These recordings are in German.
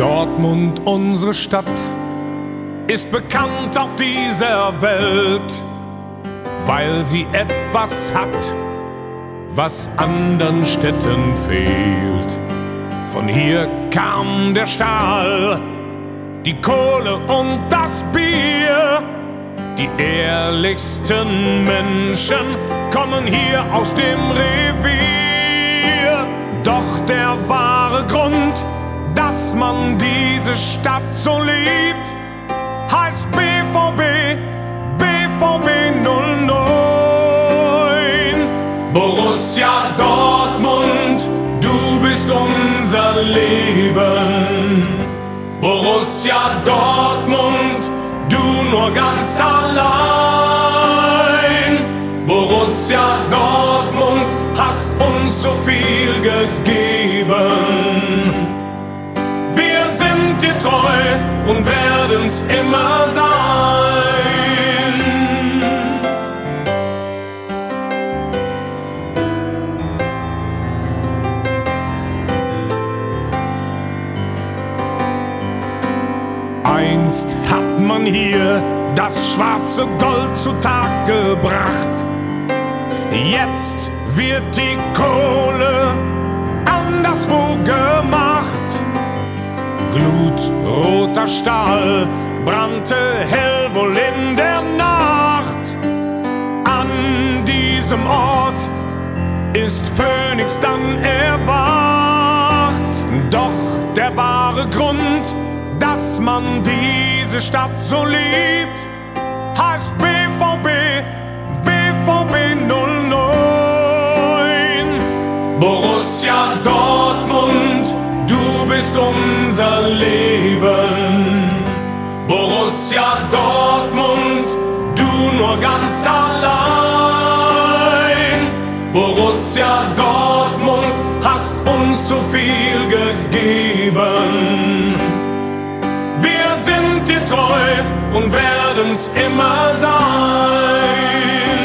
Dortmund, unsere Stadt, ist bekannt auf dieser Welt, weil sie etwas hat, was anderen Städten fehlt. Von hier kam der Stahl, die Kohle und das Bier. Die ehrlichsten Menschen kommen hier aus dem Revier. Doch der wahre Grund, dass man diese Stadt so liebt, heißt BVB, BVB 09. Borussia Dortmund, du bist unser Leben. Borussia Dortmund, du nur ganz allein. Borussia Dortmund, hast uns so viel gegeben. Wir sind dir treu und werden's immer sein. Einst hat man hier das schwarze Gold zutage gebracht. Jetzt wird die Kohle anderswo gemacht. Glutroter Stahl brannte hell wohl in der Nacht. An diesem Ort ist Phönix dann erwacht. Doch der wahre Grund, dass man diese Stadt so liebt, heißt BVB, BVB 09. Borussia Dortmund, du bist unser Leben. Borussia Dortmund, du nur ganz allein. Borussia Dortmund, hast uns so viel gegeben. Wir sind dir treu und werden's immer sein.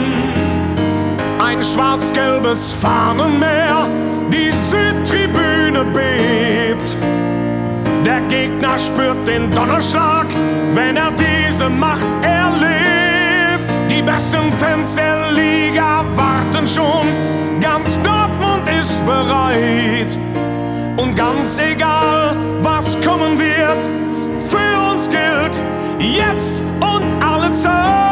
Ein schwarz-gelbes Fahnenmeer, die Südtribüne bebt. Der Gegner spürt den Donnerschlag, wenn er diese Macht erlebt. Die besten Fans der Liga warten schon, ganz Dortmund ist bereit. Und ganz egal, was kommen wird, für uns gilt jetzt und alle Zeit.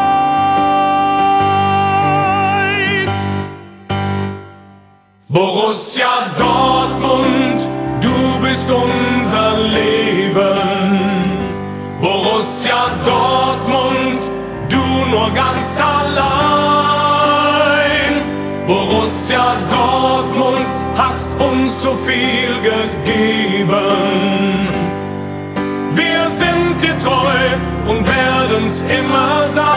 Borussia Dortmund, du bist unser Leben. Borussia Dortmund, du nur ganz allein. Borussia Dortmund, hast uns so viel gegeben. Wir sind dir treu und werden's immer sein.